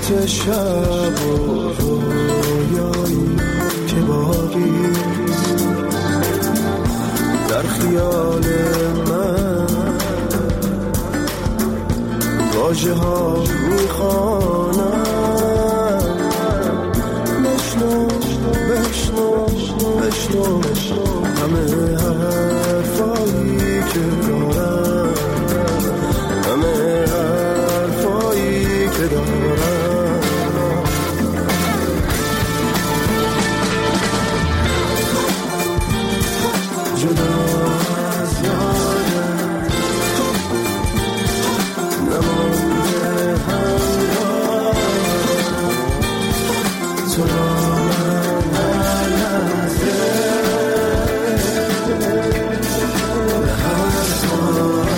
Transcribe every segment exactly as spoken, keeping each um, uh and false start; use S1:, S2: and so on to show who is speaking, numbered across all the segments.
S1: سکوت شب و رویایی که باقی در خیال من واژه ها میخوانم بشنو بشنو بشنو همه حرفایی که دارم همه حرفایی که دارم جدا از یادم نمانده همراه تو را من هر لحظه هر ساعت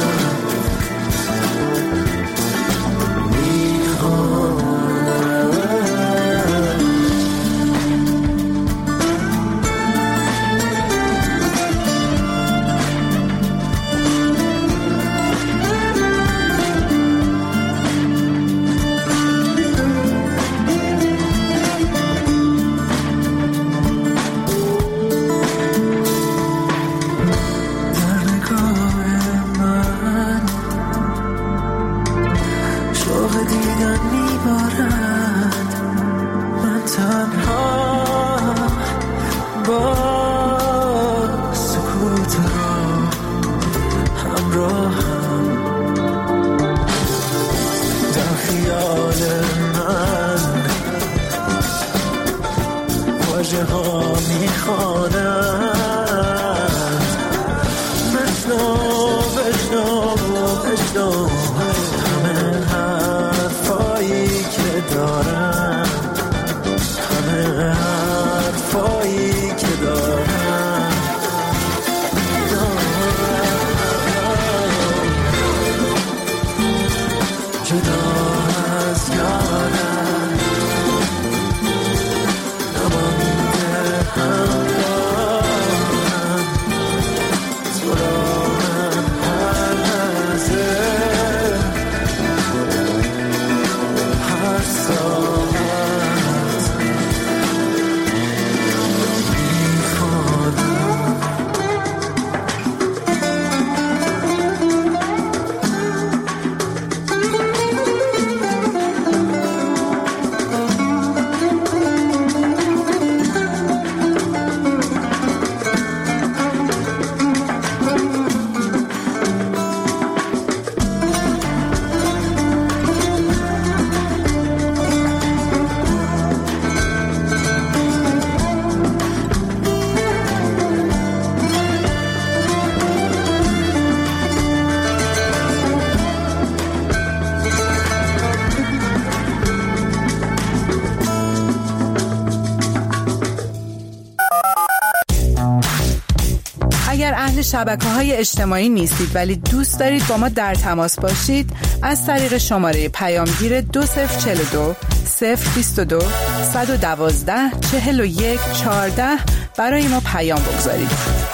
S2: شبکه‌های اجتماعی نیستید ولی دوست دارید با ما در تماس باشید، از طریق شماره پیامگیر دو صفر چهل و دو صفر بیست و دو صد و دوازده چهل و یک چهارده برای ما پیام بگذارید.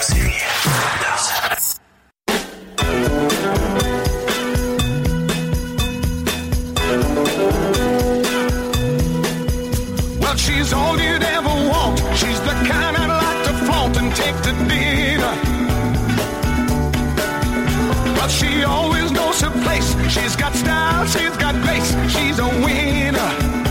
S3: Well, she's all you'd ever want. She's the kind I'd like to flaunt and take to dinner. But she always knows her place. She's got style, she's got grace. She's a winner.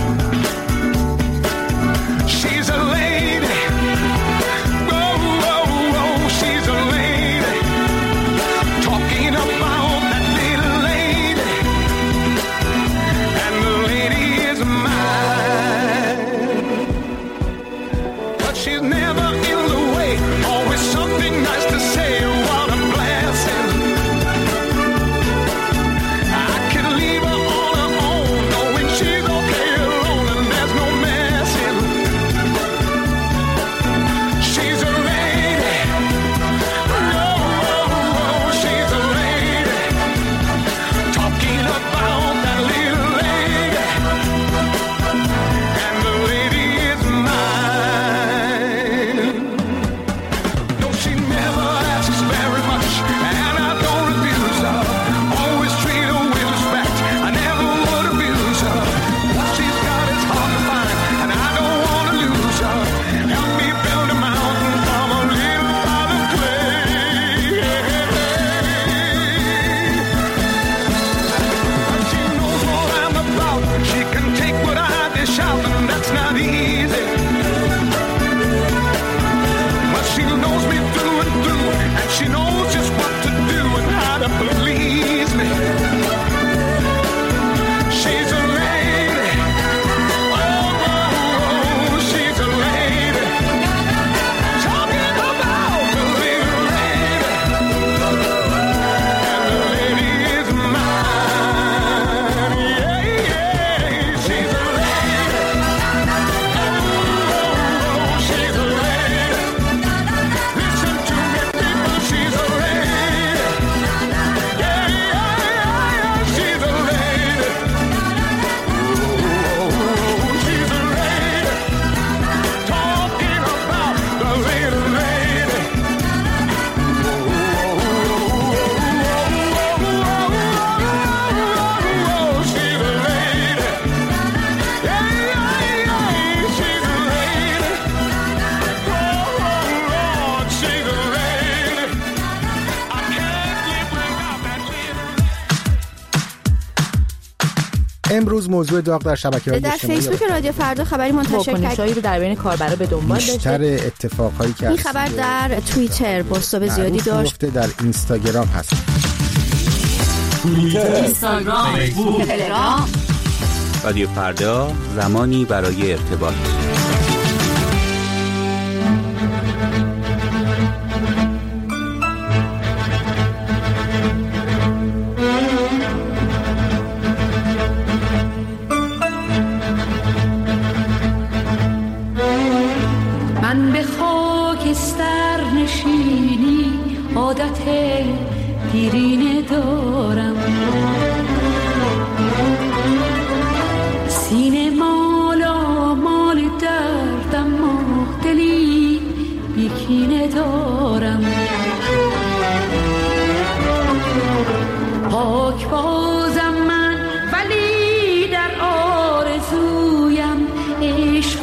S3: She's a lady. Oh, oh, oh, she's a lady. Talking about that little lady. And the lady is mine. But she's never in the way. Always something nice to say. What a blessing. I could leave her on her own, knowing she
S4: امروز موضوع داغ در شبکه‌های
S5: در
S4: اجتماعی
S5: فیسبوک رادیو فردا خبری منتشر کرد.
S2: واکنشایی رو در بین کاربرا به دنبال داشته.
S4: بیشتر اتفاقایی که
S5: این خبر در توییتر بازتاب زیادی داشت.
S4: در اینستاگرام هست.
S6: توییتر، اینستاگرام، فیسبوک، تلگرام.
S7: رادیو فردا، زمانی برای ارتباط.
S8: من به خاکستر نشینی عادت دیرینه دارم، سینه مالا مال دردم ما دلی بیکینه دارم. پاک بازم من ولی در آرزویم عشق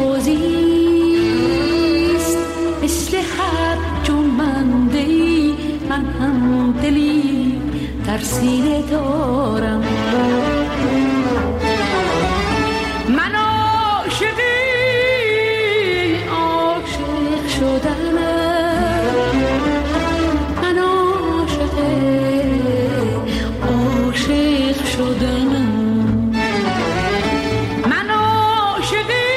S8: بازیست، مثل هر جنبنده ای من هم دلی در سینه دارم. من عاشقی عاشق شدنم، من عاشقی عاشق شدنم، من عاشقی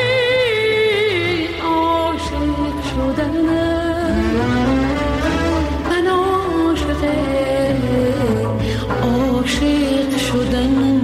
S8: عاشق شدنم، من عاشقی عاشق شدنم.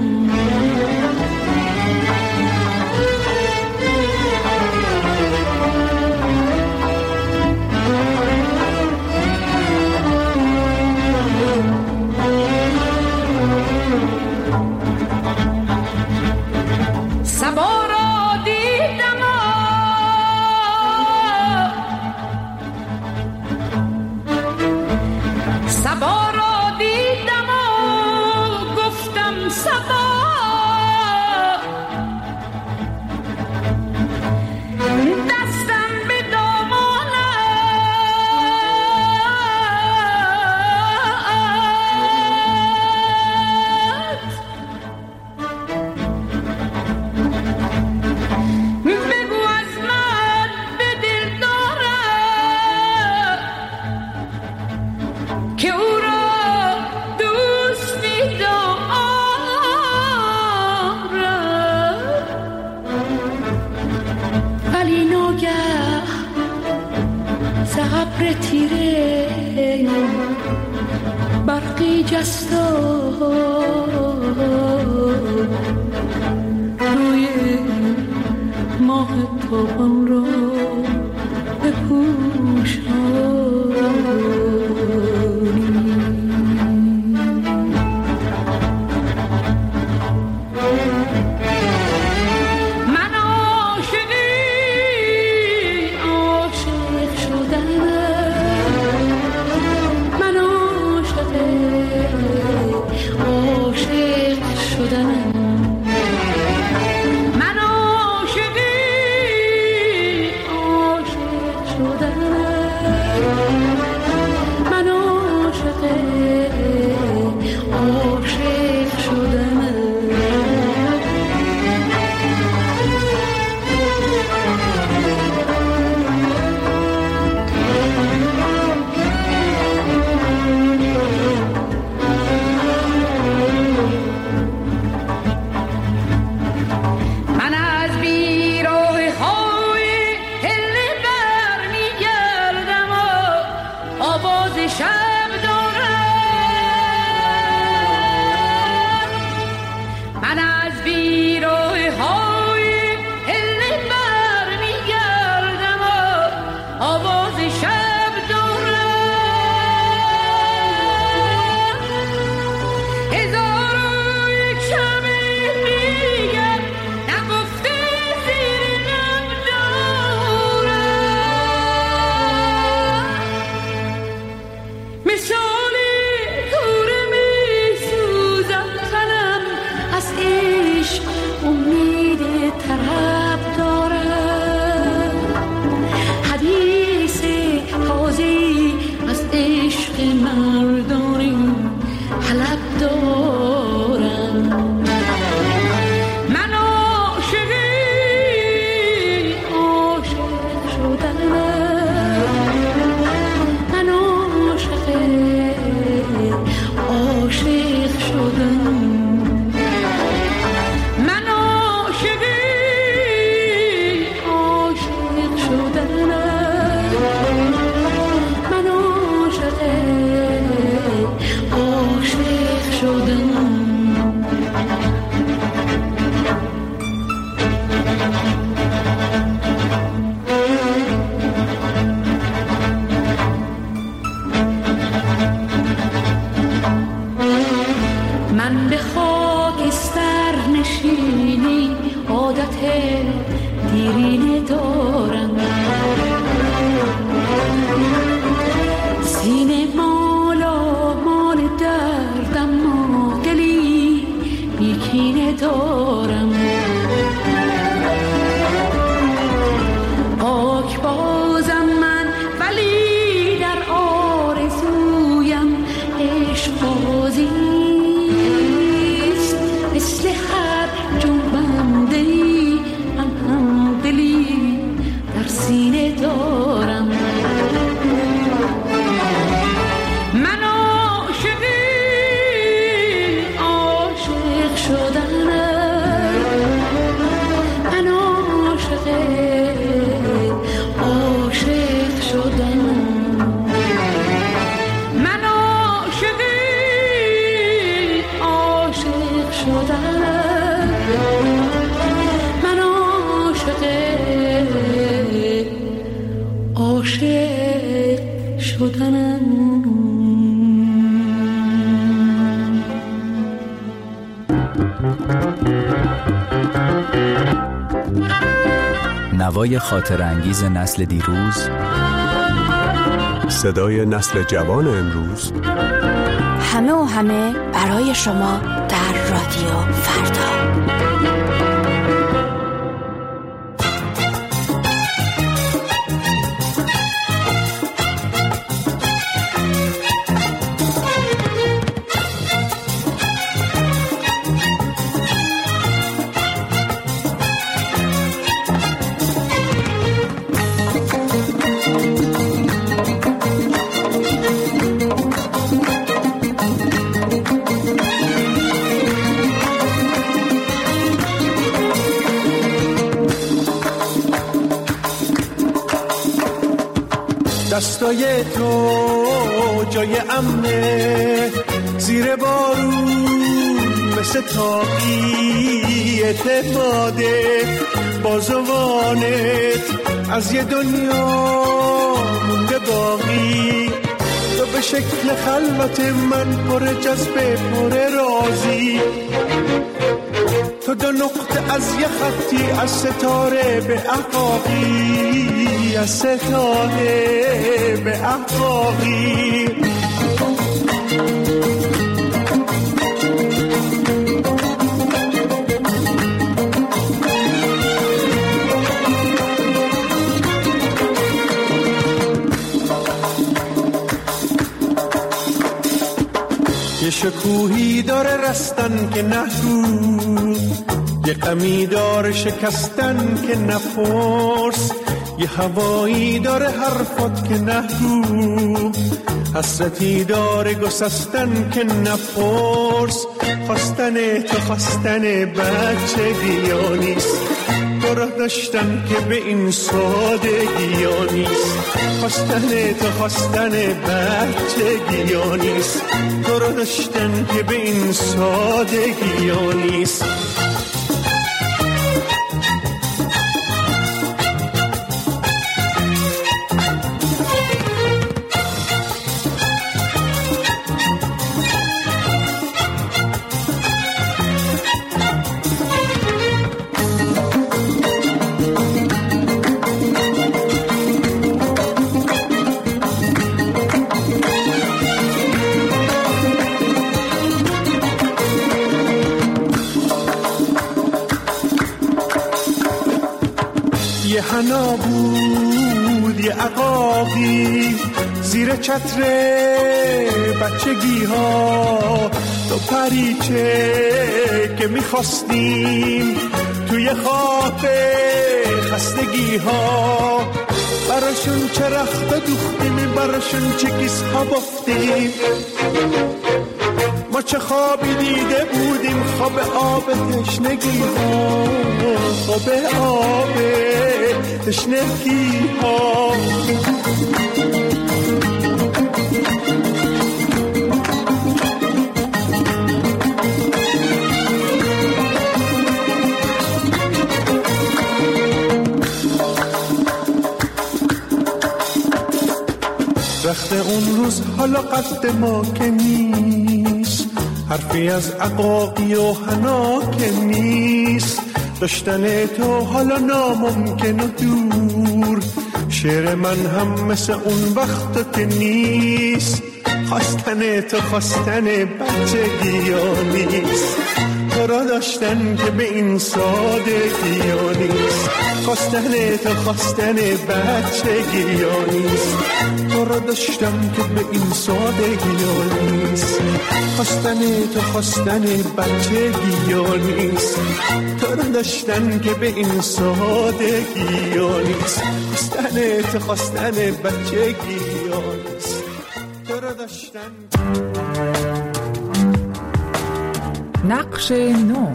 S8: عادت دیرینه دارم، سینه مالا مال دردم ما دلی بیکینه دارم. پاک بازم من ولی در آرزویم عشق بازیست، مثل هر جنبنده‌ای من هم دلی در سینه دارم. من عاشقی عاشق شدنم، من عاشقی عاشق شدنم، من عاشقی عاشق شدنم، من عاشقی عاشق شدنم.
S9: نوای خاطر انگیز نسل دیروز،
S10: صدای نسل جوان امروز،
S5: همه و همه برای شما در رادیو فردا.
S3: دستای تو جای امنه، زیر بارون مثل تاقی اعتماده، بازوانت از یه دنیا مونده باقی. تو به شکل خلوت من پر جذبه پر رازی، تو دو نقطه از یه خطی از ستاره به احقاقی، از ستاره به احقاقی. یه شکوهی داره رستن که نهرو، یه غمی داره شکستن که نپرس، یه هوایی داره حرفات که نهرو، حسرتی داره گسستن که نپرس. خواستن تو خواستن بچگی ها نیست، تو را داشتن که به این سادگی ها نیست. خواستن تو خواستن بچگی ها نیست، تو را داشتن که به این سادگی ها نیست. یه حنا بود یه عقاقی زیر چتر بچگی ها، تو پریچه که میخواستیم توی خواب خستگی ها. براشون چه رخت دوختیم، براشون چه کیس ها بافتیم. ما چه خوابی دیده بودیم، خواب آب تشنگی ها، خواب آب تشنگی ها. رخت اون روز حالا قد ما که نیست، حرفی از عقاقی و حنا که نیست. داشتن تو حالا ناممکن و دور. شعر من هم مثل اون وقتا که نیست، خواستن تو خواستن بچگی ها نیست. تو را داشتن که به این سادگی ها نیست، خواستن تو خواستن بچگی ها نیست. تو را داشتم که به این سادگی ها نیست، خواستن تو خواستن بچگی ها نیست. تو را داشتن که به این سادگی ها نیست، خواستن تو خواستن بچگی ها نیست. تو را داشتن.
S2: نقش نو.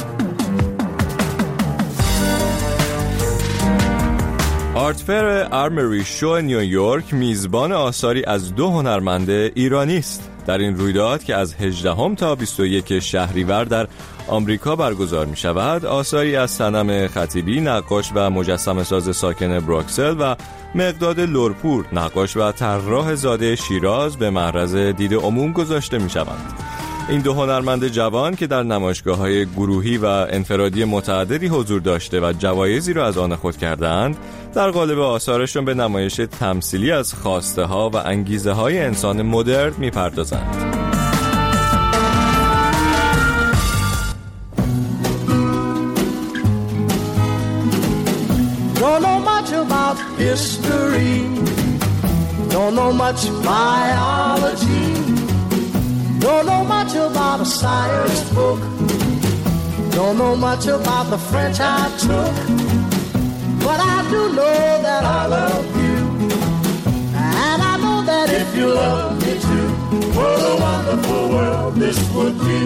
S11: آرتفر آرموری شو نیویورک میزبان آثاری از دو هنرمند ایرانی است. در این رویداد که از هجدهم تا بیست و یک شهریور در آمریکا برگزار می شود، آثاری از صنم خطیبی، نقاش و مجسمه ساز ساکن بروکسل، و مقداد لورپور، نقاش و طراح زاده شیراز، به معرض دید عموم گذاشته می شوند. این دو هنرمند جوان که در نمایشگاه‌های گروهی و انفرادی متعددی حضور داشته و جوایزی را از آن خود کردند، در قالب آثارشون به نمایش تمثیلی از خواسته‌ها و انگیزه‌های انسان مدرن می‌پردازند.
S1: Don't know much about history, don't know much biology, don't know much about a science book, don't know much about the French I took, but I do know that I love you, and I know that if you love me too, what a wonderful world this would be.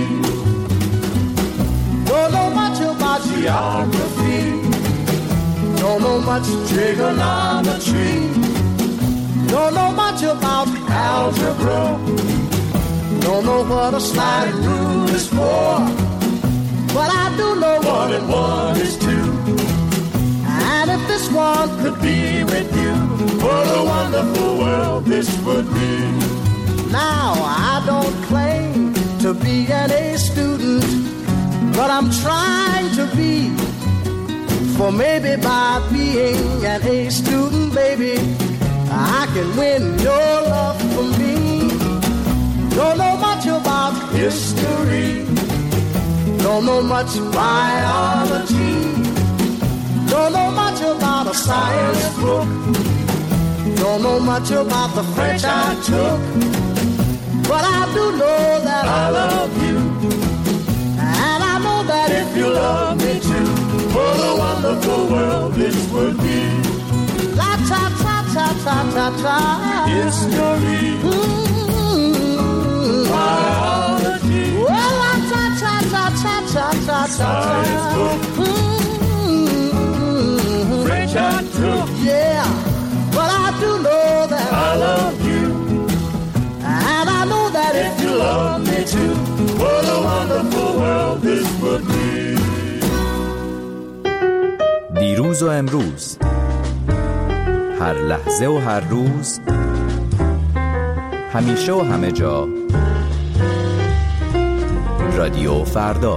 S1: Don't know much about geography, don't know much trigonometry, don't know much about algebra, don't know what a sliding rule is for, but I do know one and one is two. And if this one could be with you, what a wonderful world this would be. Now I don't claim to be an A student, but I'm trying to be. For maybe by being an A student, baby, I can win your love for me. Don't know much about history, don't know much biology, don't know much about a science book, don't know much about the French I took, but I do know that I love you, and I know that if you love me too, what a wonderful world this would be. La ta ta ta ta ta ta. History. Mm-hmm. Biology. Well, la ta ta ta ta ta ta ta. Science book. Mm-hmm. French I took. Yeah, but I do know that I love you, and I know that if you love me too, what a wonderful world this would be.
S9: دیروز و امروز، هر لحظه و هر روز، همیشه و همه جا، رادیو فردا.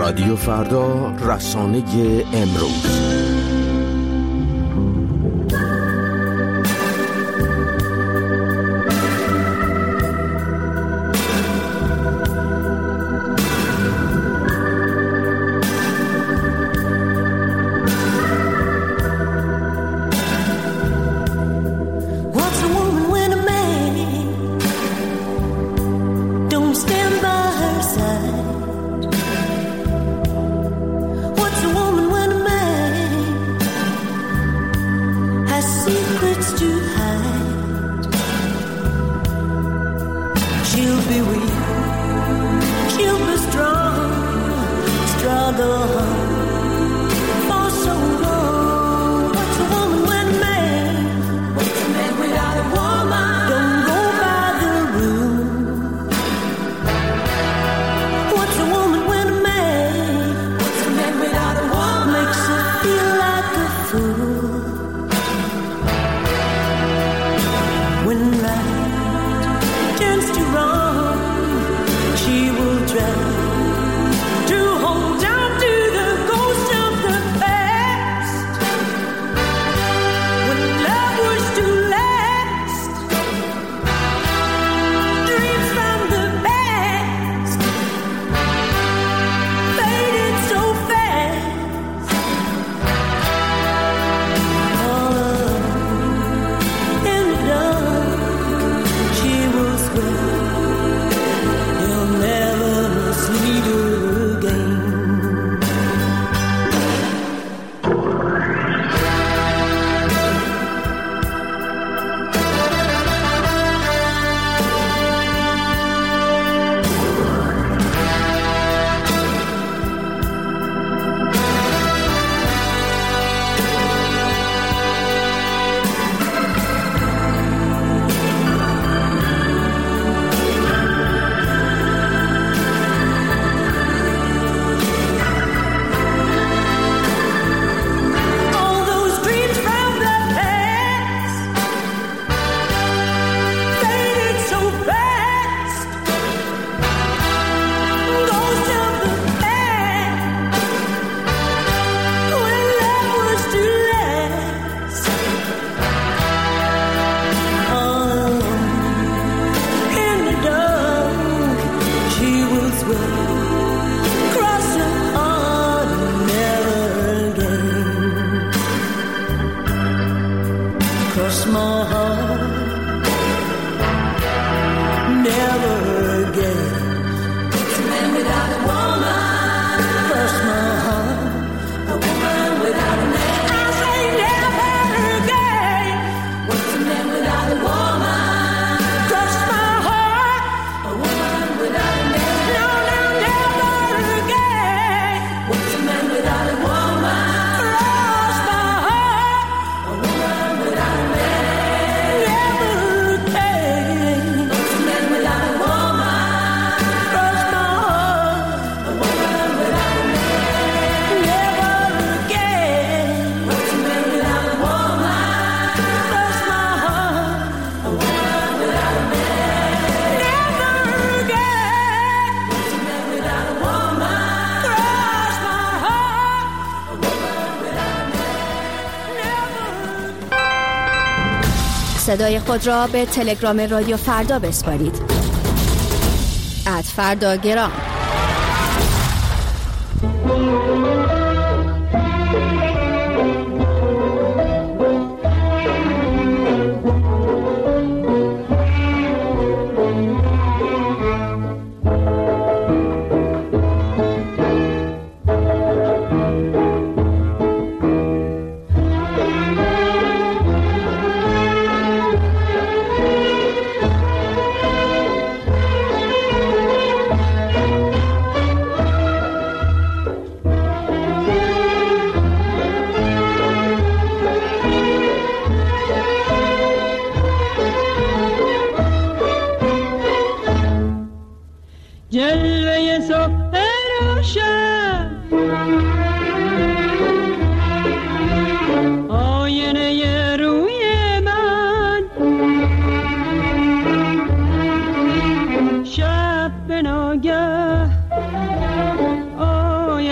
S12: رادیو فردا، رسانه امروز.
S5: صدای خود را به تلگرام رادیو فردا بسپارید. ات فردا گرام.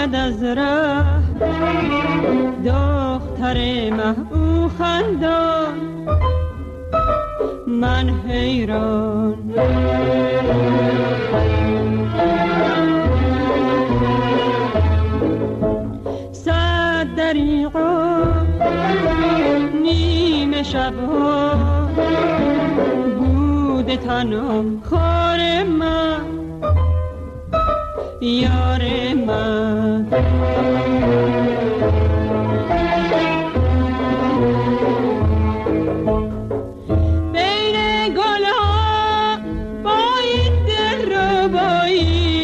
S8: آید از ره دختر مه او خندان من حیران صد دریغا نیمه شبها بوده تنم خار من یار من بین گلها با این دلربایی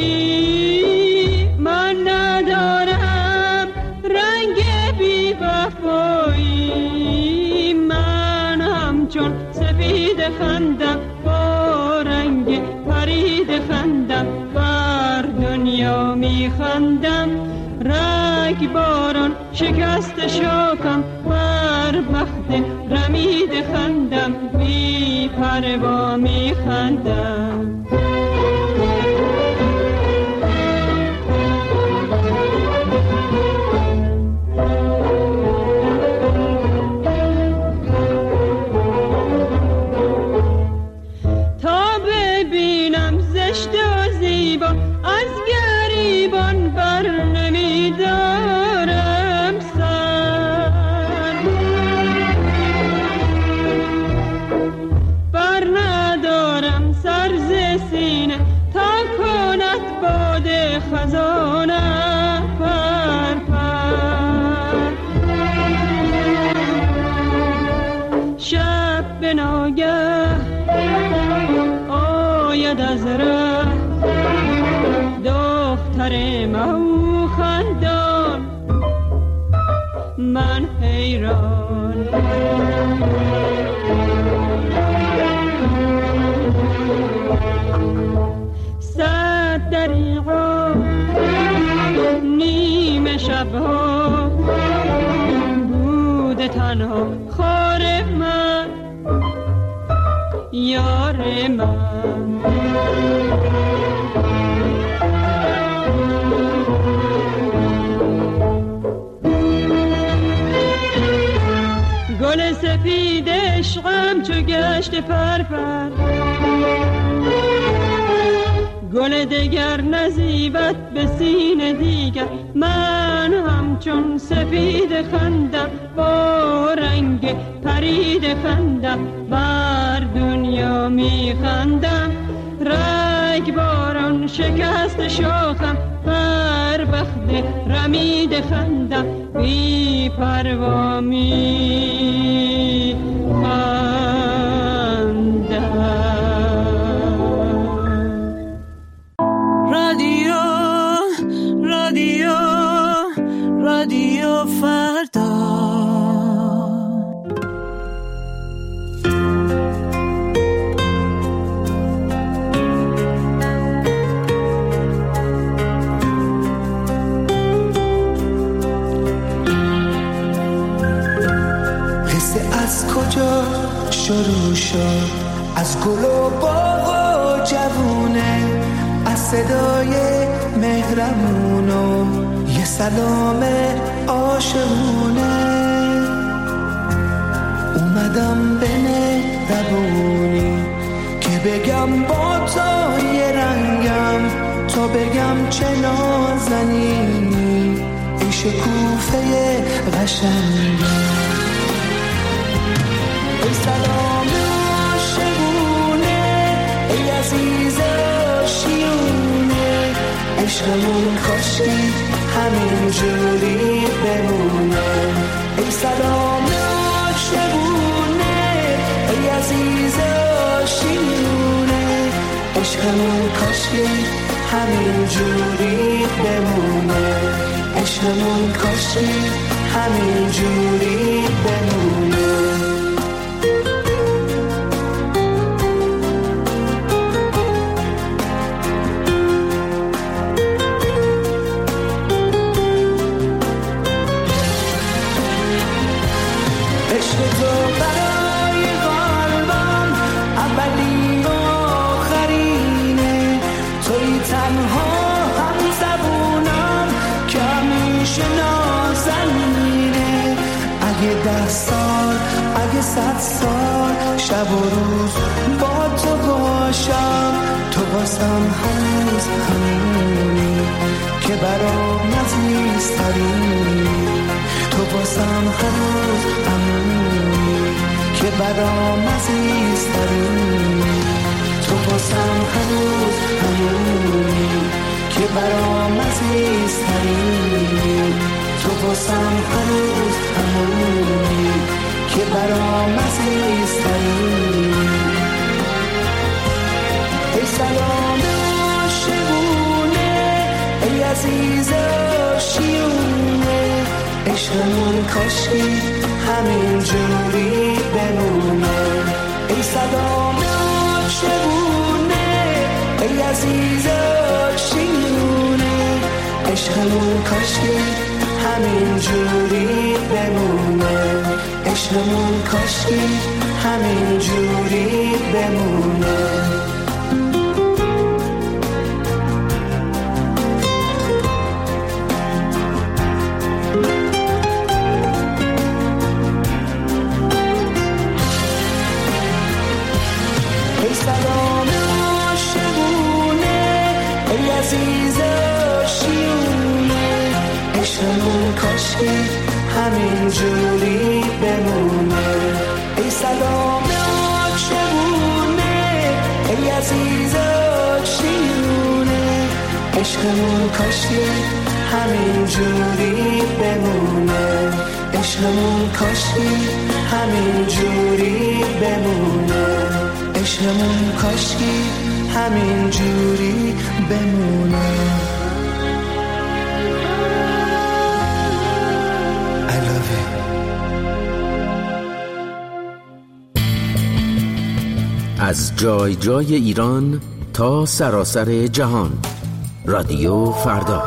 S8: من ندارم رنگ بی وفایی من همچون سفید خندم با رنگ پرید خندم بر دنیا می خندم رگ باران شکست شاکم بر بخت رمید خندم بی پروا می خندم تا ببینم زشت و زیبا از گریبان بر نمیدارم سر بر ندارم سر ز سینه تا کند باد خزانه پر پر شب به ناگه آید از ره دختر مهو خندان من حیران صد دریغا نیمه شبها بوده تنها خار من یار من گل سفید عشقم چو گشت پرپر گل دگر نزیبت به سینه دیگر من همچون سفید خندم با رنگ پرید خندم بر دنیا می خندم رگ باران شکست شاخم بر بخت رمید خندم بی پروا می خندم رادیو رادیو رادیو فردا
S13: از کجا شروع شد از گل و باغ و جوونه از صدای مهرمون و یه سلام عاشقونه اومدم به مهربونی که بگم با تو یه رنگم تا بگم چه نازنینی ای شکوفه قشنگم ای سلام عاشقونه ای عزیز آشیونه عشقمون کاشکی همین جوری بمونه ای سلام عاشقونه ای عزیز آشیونه عشقمون کاشکی همین جوری بمونه عشقمون کاشکی همین جوری بمونه تنها هم زبونم که گوش نازنینه. اگه ده سال اگه صد سال شب و روز با تو باشم، تو باسم هنوز همونی که برام عزیزترینی. تو باسم هنوز همونی که برام عزیزترینی. تو باسم هنوز همونی که برام عزیزترینی. تو باسم هنوز همونی که برام عزیزترینی. ای سلام عاشقونه، ای عزیز آشیونه، عشقمون کاشکی همین جوری بمونه. ای سلام عاشقونه، ای عزیز آشیونه، عشقمون کاشکی همین جوری بمونه. عشقمون کاشکی همین جوری بمونه. ای سلام عاشقونه، ای عزیز آشیونه، عشقمون کاشکی همین جوری بمونه. ای سلام عاشقونه، ای عزیز آشیونه، عشقمون کاشکی همین جوری بمونه. عشقمون کاشکی همین جوری بمونه. عشقمون کاشکی همین جوری بمونه.
S12: از جای جای ایران تا سراسر جهان، رادیو فردا.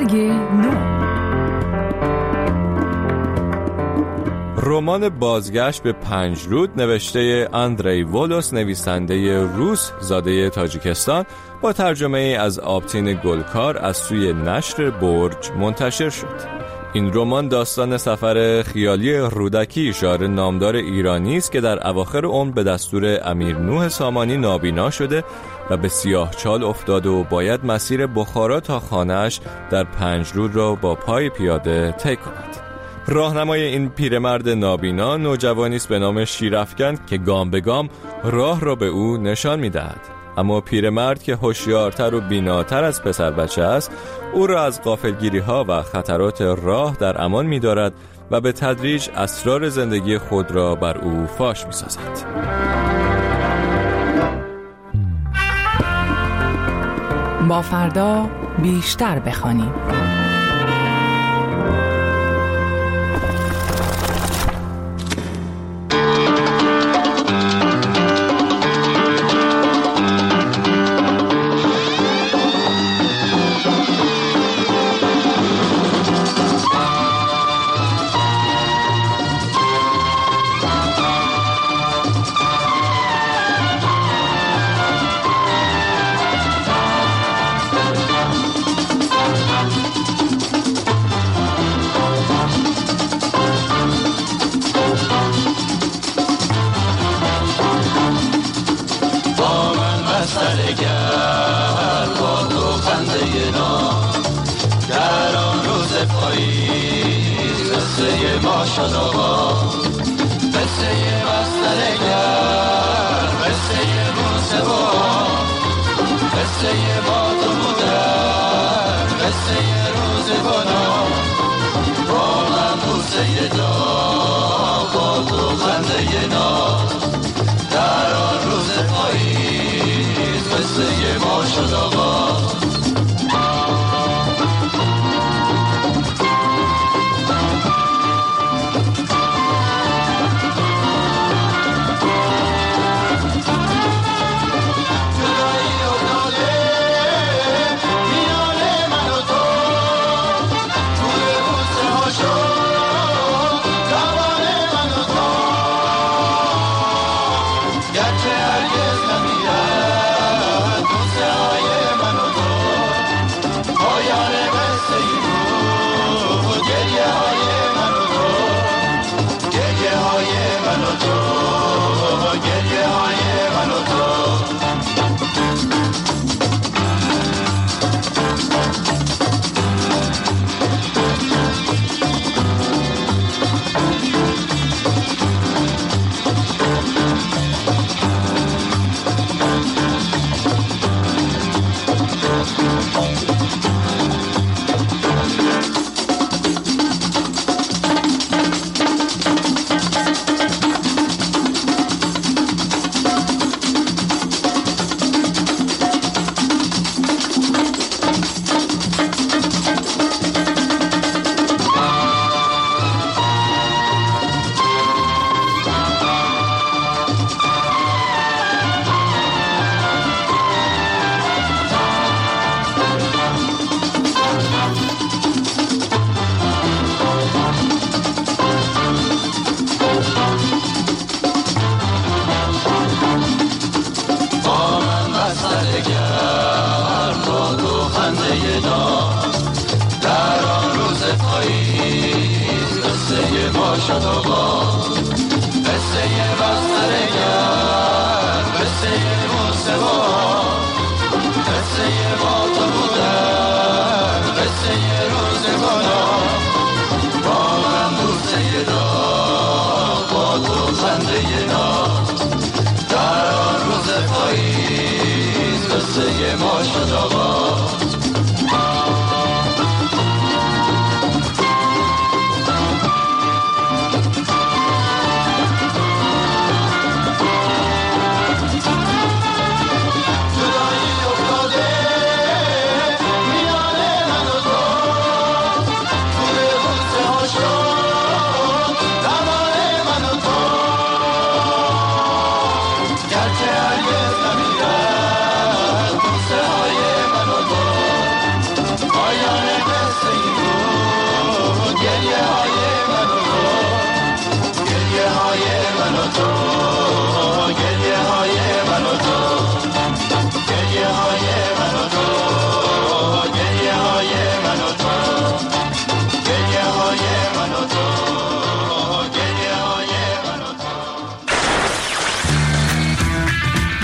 S2: برگ نو.
S11: رمان بازگشت به پنجرود نوشته اندری ولوس، نویسنده روس زاده تاجیکستان، با ترجمه از آبتین گلکار از سوی نشر برج منتشر شد. این رمان داستان سفر خیالی رودکی شاعر نامدار ایرانی است که در اواخر عمر به دستور امیر نوح سامانی نابینا شده و به سیاهچال افتاده و باید مسیر بخارا تا خانه‌اش در پنجرود را با پای پیاده طی کند. راهنمای این پیرمرد نابینا نوجوانی است به نام شیرافکن که گام به گام راه را به او نشان می‌دهد. اما پیرمرد که هوشیارتر و بیناتر از پسر بچه است، او را از غافلگیری‌ها و خطرات راه در امان می‌دارد و به تدریج اسرار زندگی خود را بر او فاش می‌سازد.
S2: با فردا بیشتر بخوانیم.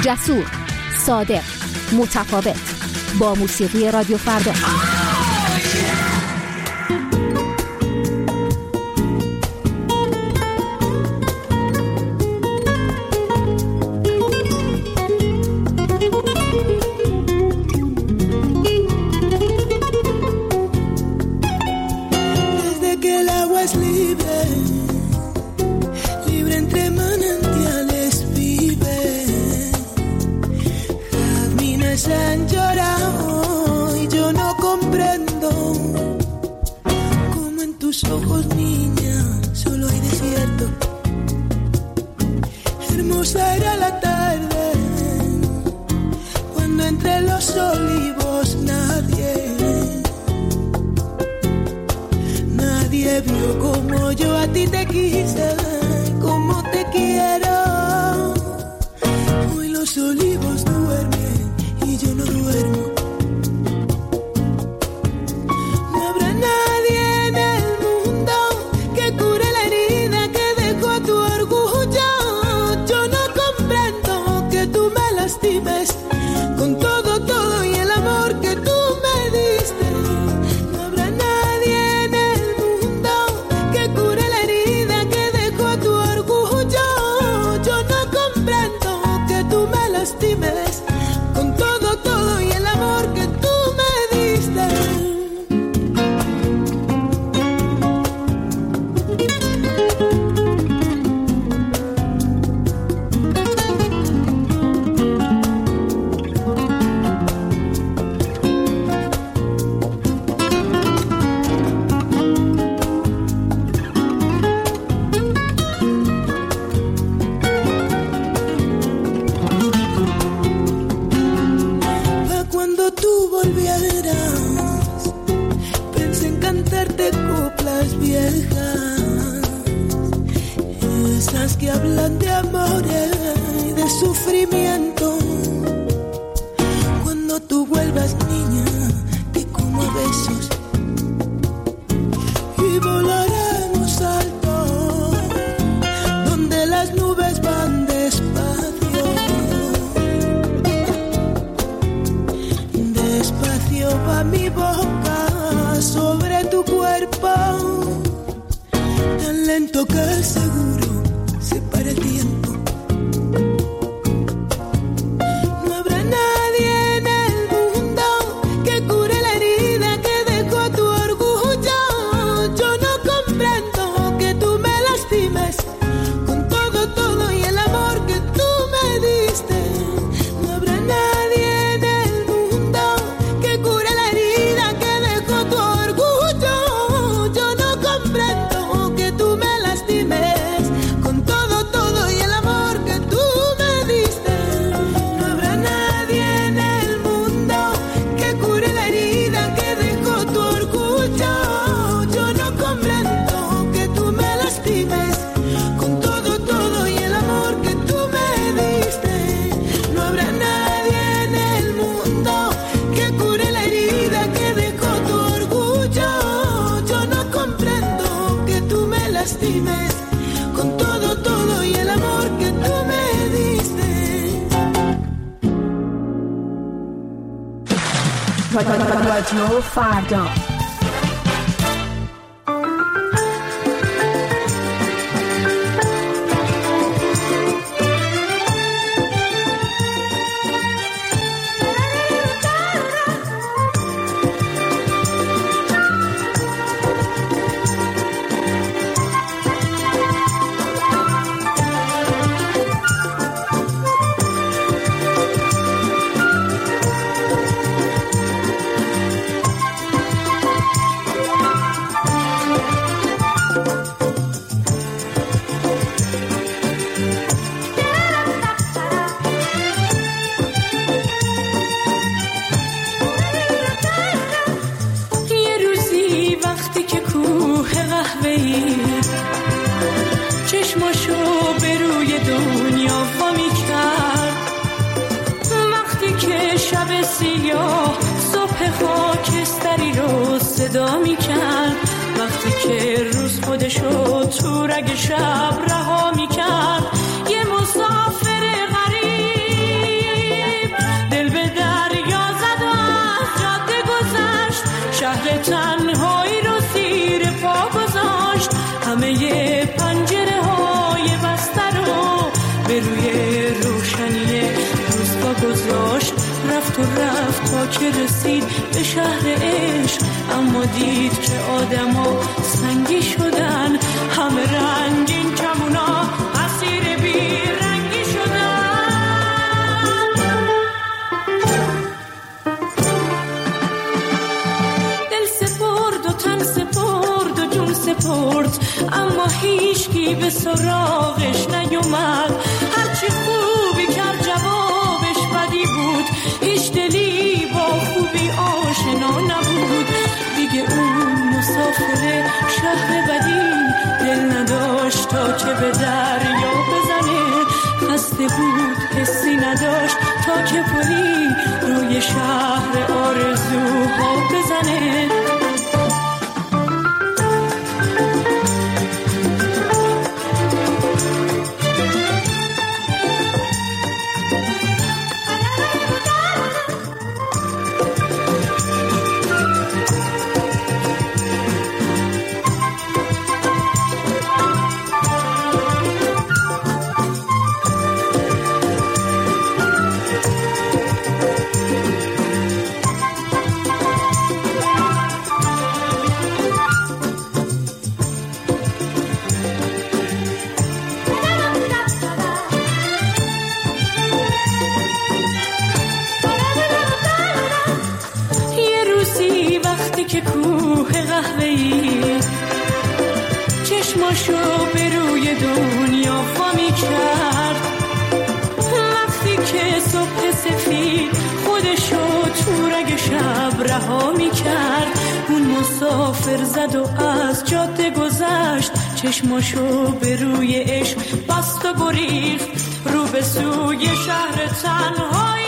S5: جسور، صادق، متفاوت، با موسیقی رادیو فردا.
S13: Han llorado y yo no comprendo cómo en tus ojos, niña, solo hay desierto. Hermosa era la tarde cuando entre los olivos nadie, nadie vio como yo a ti te quise, como te quiero. Hoy los olivos duermen y yo no duermo. No habrá nadie en el mundo que cure la herida que dejó tu orgullo. Yo no comprendo que tú me lastimes con todo, todo y el amor que tú me diste. No habrá nadie en el mundo que cure la herida que dejó tu orgullo. Yo no comprendo que tú me lastimes con todo, todo y el amor que tú me diste. Esas que hablan de amor y de sufrimiento. Cuando tú vuelvas, niña, te como a besos y volaremos alto donde las nubes van despacio. Despacio va mi boca sobre tu cuerpo, tan lento que seguro se para el tiempo. No habrá nadie en el mundo que cure la herida que dejó tu orgullo. Yo no comprendo que tú me lastimes con todo, todo y el amor que tú me diste. No habrá nadie en el mundo que cure la herida que dejó tu orgullo. Yo no comprendo que tú me lastimes con todo, todo y el amor que tú me diste. No habrá nadie en el mundo que cure la herida que dejó tu orgullo. Yo no comprendo que tú me lastimes con todo, todo y el amor que tú me diste. No habrá nadie en el mundo que cure la herida que dejó tu orgullo. Yo no comprendo que tú me lastimes con todo, todo y el amor que tú me diste.
S5: رادیو فردا.
S8: چشماشو به روی دنیا وامی کرد، وقتی که شب سیاه صبح خاکستری رو صدا می کرد، وقتی که روز خودشو تو رگ شب رها می کرد، یه مسافر غریب رفت و رفت تا که رسید به شهر عشق، اما دید که آدما سنگی شدن، همه رنگین کمونا اسیر بی رنگی شدن. دل سپرد و تن سپرد و جون سپرد، اما هیچکی به سراغش نیومد. هرچی خوبی کرد جوابش بدی بود، هیچ دلی با خوبی آشنا نبود. دیگه اون مسافر شهر بدی دل نداشت تا که به دریا بزنه، خسته بود حسی نداشت تا که پلی روی شهر آرزوها بزنه. که کوه قهوه‌ای چشماشو به روی دنیا فامی کرد، وقتی که صبح سفید خودشو تو رگ شب رها می کرد. اون مسافر زد و از جاده گذشت، چشماشو به روی عشق بست و گریخت رو به سوی شهر تنهای